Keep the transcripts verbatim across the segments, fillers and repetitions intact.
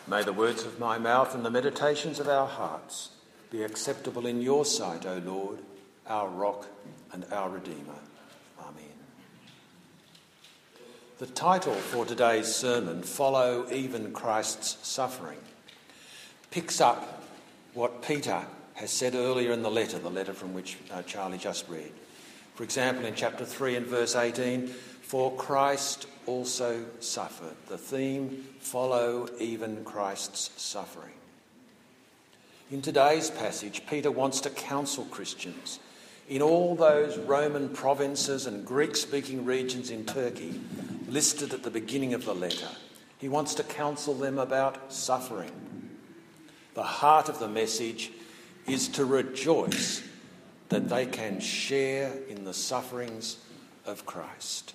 May the words of my mouth and the meditations of our hearts be acceptable in your sight, O Lord, our rock and our Redeemer. Amen. The title for today's sermon, Follow Even Christ's Suffering, picks up what Peter has said earlier in the letter, the letter from which uh, Charlie just read. For example, in chapter three and verse eighteen, for Christ also suffered. The theme, follow even Christ's suffering. In today's passage, Peter wants to counsel Christians in all those Roman provinces and Greek-speaking regions in Turkey listed at the beginning of the letter. He wants to counsel them about suffering. The heart of the message is to rejoice that they can share in the sufferings of Christ.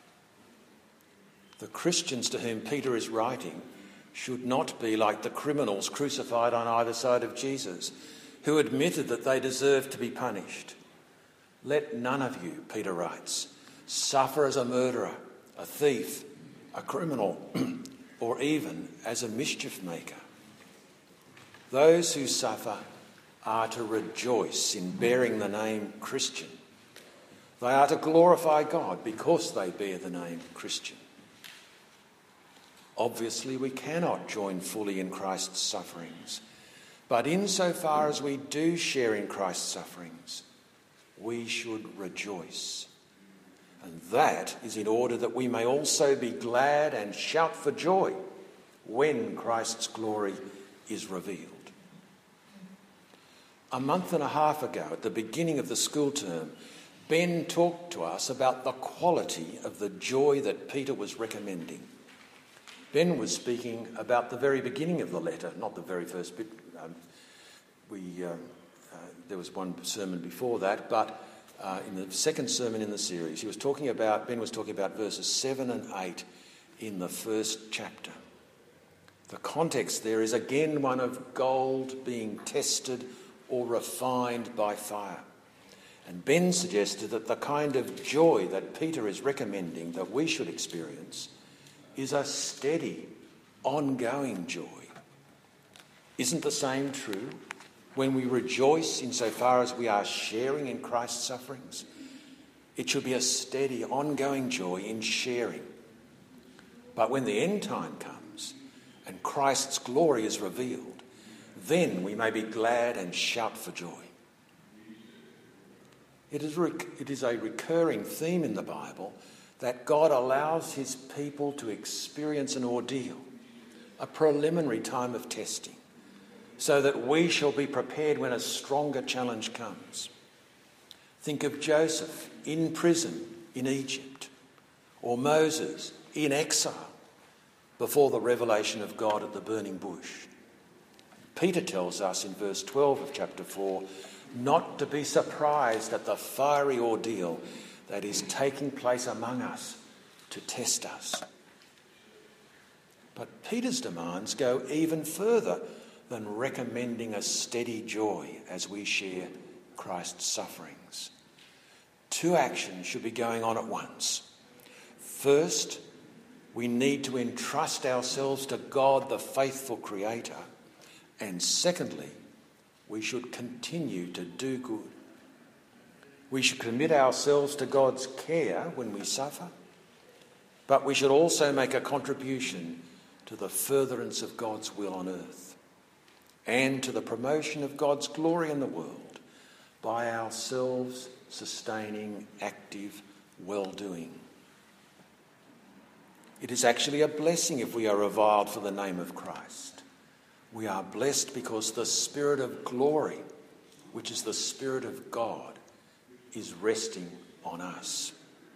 The Christians to whom Peter is writing should not be like the criminals crucified on either side of Jesus, who admitted that they deserved to be punished. Let none of you, Peter writes, suffer as a murderer, a thief, a criminal, or even as a mischief maker. Those who suffer are to rejoice in bearing the name Christian. They are to glorify God because they bear the name Christian. Obviously, we cannot join fully in Christ's sufferings, but insofar as we do share in Christ's sufferings, we should rejoice. And that is in order that we may also be glad and shout for joy when Christ's glory is revealed. A month and a half ago, at the beginning of the school term, Ben talked to us about the quality of the joy that Peter was recommending. Ben was speaking about the very beginning of the letter, not the very first bit. Um, we uh, uh, there was one sermon before that, but uh, in the second sermon in the series, he was talking about Ben was talking about verses seven and eight in the first chapter. The context there is again one of gold being tested or refined by fire. And Ben suggested that the kind of joy that Peter is recommending that we should experience is a steady, ongoing joy. Isn't the same true when we rejoice insofar as we are sharing in Christ's sufferings? It should be a steady, ongoing joy in sharing. But when the end time comes and Christ's glory is revealed, then we may be glad and shout for joy. It is, rec- it is a recurring theme in the Bible that God allows his people to experience an ordeal, a preliminary time of testing, so that we shall be prepared when a stronger challenge comes. Think of Joseph in prison in Egypt, or Moses in exile before the revelation of God at the burning bush. Peter tells us in verse twelve of chapter four not to be surprised at the fiery ordeal that is taking place among us to test us. But Peter's demands go even further than recommending a steady joy as we share Christ's sufferings. Two actions should be going on at once. First, we need to entrust ourselves to God, the faithful Creator. And secondly, we should continue to do good. We should commit ourselves to God's care when we suffer, but we should also make a contribution to the furtherance of God's will on earth and to the promotion of God's glory in the world by ourselves sustaining active well-doing. It is actually a blessing if we are reviled for the name of Christ. We are blessed because the Spirit of glory, which is the Spirit of God, is resting on us.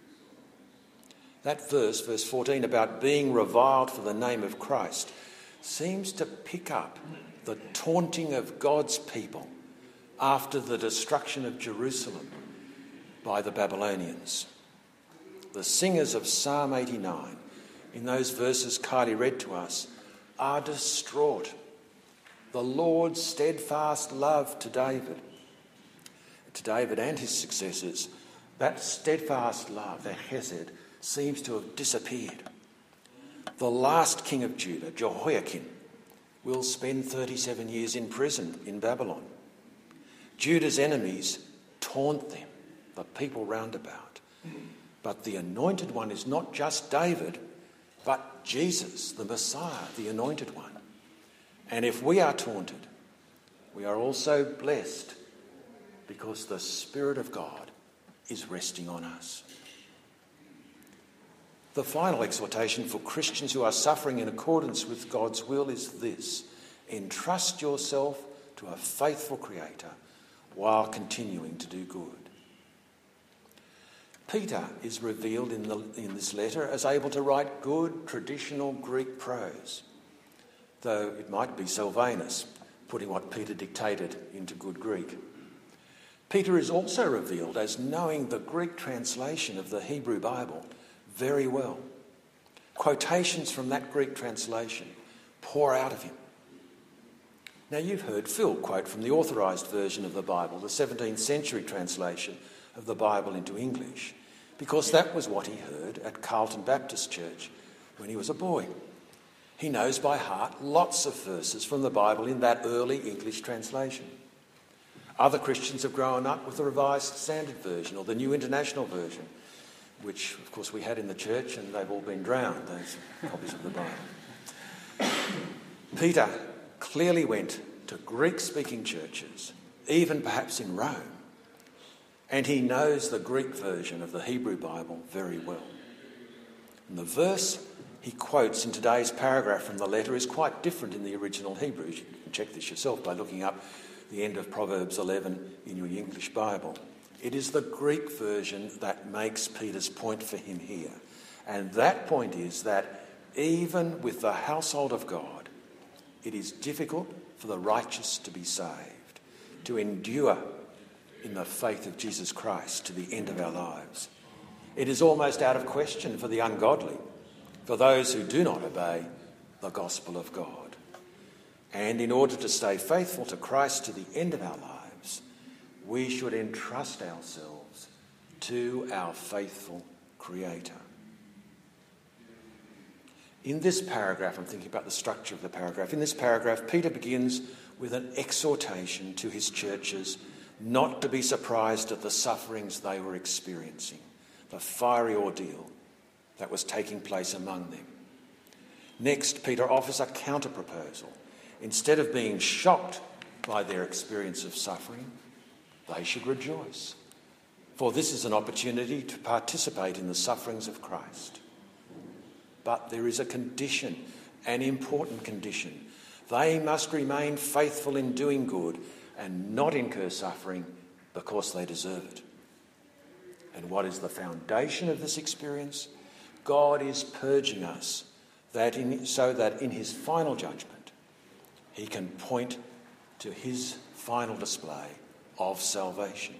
That verse, verse fourteen, about being reviled for the name of Christ, seems to pick up the taunting of God's people after the destruction of Jerusalem by the Babylonians. The singers of Psalm eighty-nine, in those verses Kylie read to us, are distraught. The Lord's steadfast love to David, to David and his successors, that steadfast love, the Hesed, seems to have disappeared. The last king of Judah, Jehoiakim, will spend thirty-seven years in prison in Babylon. Judah's enemies taunt them, the people round about. But the anointed one is not just David, but Jesus, the Messiah, the anointed one. And if we are taunted, we are also blessed because the Spirit of God is resting on us. The final exhortation for Christians who are suffering in accordance with God's will is this: entrust yourself to a faithful Creator while continuing to do good. Peter is revealed in, the, in this letter as able to write good traditional Greek prose, though it might be Sylvanus putting what Peter dictated into good Greek. Peter is also revealed as knowing the Greek translation of the Hebrew Bible very well. Quotations from that Greek translation pour out of him. Now, you've heard Phil quote from the authorised version of the Bible, the seventeenth century translation of the Bible into English, because that was what he heard at Carlton Baptist Church when he was a boy. He knows by heart lots of verses from the Bible in that early English translation. Other Christians have grown up with the Revised Standard Version or the New International Version, which, of course, we had in the church, and they've all been drowned, those copies of the Bible. Peter clearly went to Greek-speaking churches, even perhaps in Rome, and he knows the Greek version of the Hebrew Bible very well. And the verse he quotes in today's paragraph from the letter is quite different in the original Hebrew. You can check this yourself by looking up the end of Proverbs eleven in your English Bible. It is the Greek version that makes Peter's point for him here. And that point is that even with the household of God, it is difficult for the righteous to be saved, to endure in the faith of Jesus Christ to the end of our lives. It is almost out of question for the ungodly, for those who do not obey the gospel of God. And in order to stay faithful to Christ to the end of our lives, we should entrust ourselves to our faithful Creator. In this paragraph, I'm thinking about the structure of the paragraph. In this paragraph, Peter begins with an exhortation to his churches not to be surprised at the sufferings they were experiencing, the fiery ordeal that was taking place among them. Next, Peter offers a counter-proposal. Instead of being shocked by their experience of suffering, they should rejoice, for this is an opportunity to participate in the sufferings of Christ. But there is a condition, an important condition. They must remain faithful in doing good and not incur suffering because they deserve it. And what is the foundation of this experience? God is purging us that in, so that in his final judgment, he can point to his final display of salvation.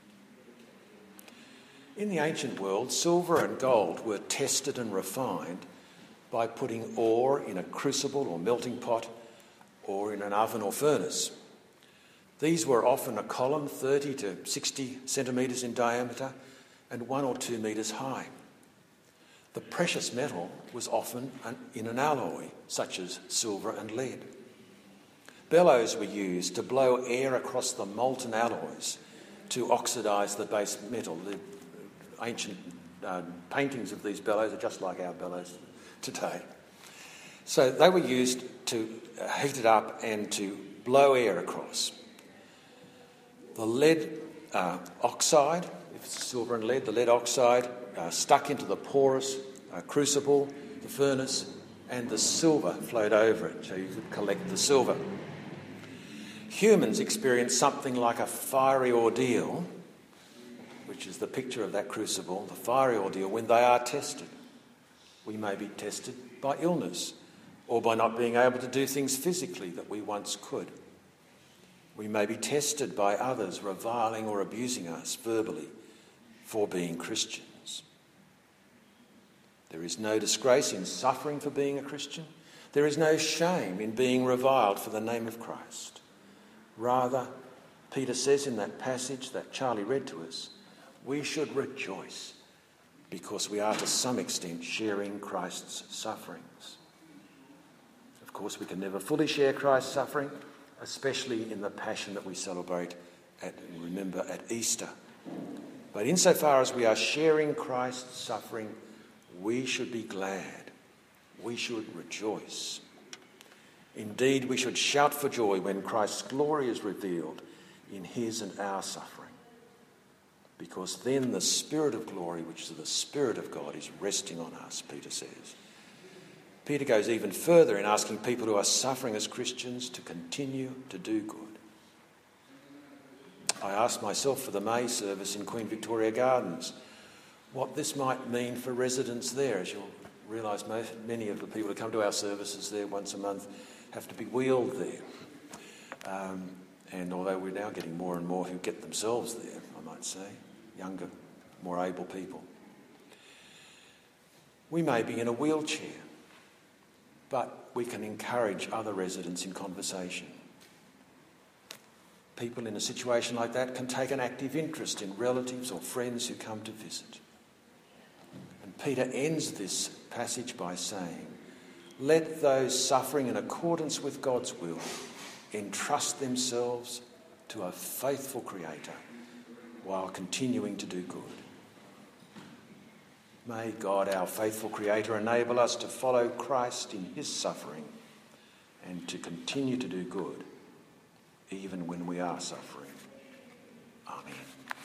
In the ancient world, silver and gold were tested and refined by putting ore in a crucible or melting pot or in an oven or furnace. These were often a column thirty to sixty centimetres in diameter and one or two metres high. The precious metal was often in an alloy, such as silver and lead. Bellows were used to blow air across the molten alloys to oxidise the base metal. The ancient uh, paintings of these bellows are just like our bellows today. So they were used to heat it up and to blow air across. The lead uh, oxide, if it's silver and lead, the lead oxide uh, stuck into the porous uh, crucible, the furnace, and the silver flowed over it, so you could collect the silver. Humans experience something like a fiery ordeal, which is the picture of that crucible, the fiery ordeal, when they are tested. We may be tested by illness or by not being able to do things physically that we once could. We may be tested by others reviling or abusing us verbally for being Christians. There is no disgrace in suffering for being a Christian. There is no shame in being reviled for the name of Christ. Rather, Peter says in that passage that Charlie read to us, we should rejoice because we are to some extent sharing Christ's sufferings. Of course, we can never fully share Christ's suffering, especially in the Passion that we celebrate at, remember, at Easter. But insofar as we are sharing Christ's suffering, we should be glad. We should rejoice. Indeed, we should shout for joy when Christ's glory is revealed in his and our suffering. Because then the Spirit of glory, which is the Spirit of God, is resting on us, Peter says. Peter goes even further in asking people who are suffering as Christians to continue to do good. I asked myself for the May service in Queen Victoria Gardens what this might mean for residents there. As you'll realise, many of the people who come to our services there once a month have to be wheeled there. Um, and although we're now getting more and more who get themselves there, I might say, younger, more able people. We may be in a wheelchair, but we can encourage other residents in conversation. People in a situation like that can take an active interest in relatives or friends who come to visit. And Peter ends this passage by saying, let those suffering in accordance with God's will entrust themselves to a faithful Creator while continuing to do good. May God, our faithful Creator, enable us to follow Christ in his suffering and to continue to do good even when we are suffering. Amen.